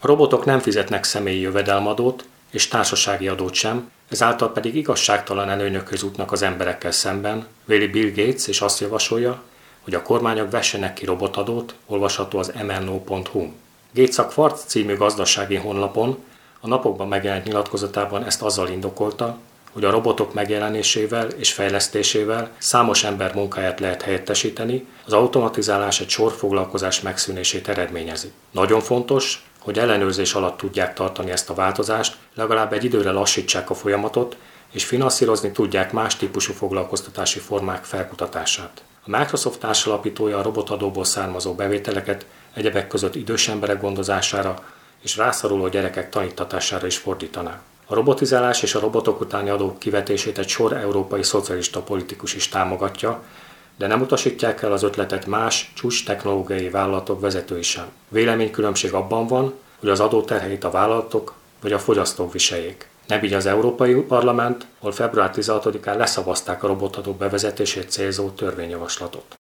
A robotok nem fizetnek személyi jövedelmadót és társasági adót sem, ezáltal pedig igazságtalan előnyökhöz jutnak az emberekkel szemben, véli Bill Gates, és azt javasolja, hogy a kormányok vessenek ki robotadót, olvasható az mno.hu. Gates a Quartz című gazdasági honlapon a napokban megjelent nyilatkozatában ezt azzal indokolta, hogy a robotok megjelenésével és fejlesztésével számos ember munkáját lehet helyettesíteni, az automatizálás egy sor foglalkozás megszűnését eredményezi. Nagyon fontos, hogy ellenőrzés alatt tudják tartani ezt a változást, legalább egy időre lassítsák a folyamatot, és finanszírozni tudják más típusú foglalkoztatási formák felkutatását. A Microsoft társalapítója a robotadóból származó bevételeket egyebek között idős emberek gondozására és rászoruló gyerekek tanítatására is fordítaná. A robotizálás és a robotok utáni adók kivetését egy sor európai szocialista politikus is támogatja, de nem utasítják el az ötletet más csúcs technológiai vállalatok vezetői sem. Véleménykülönbség abban van, hogy az adóterheit a vállalatok vagy a fogyasztók viseljék. Nem így az Európai Parlament, ahol február 16-án leszavazták a robotadók bevezetését célzó törvényjavaslatot.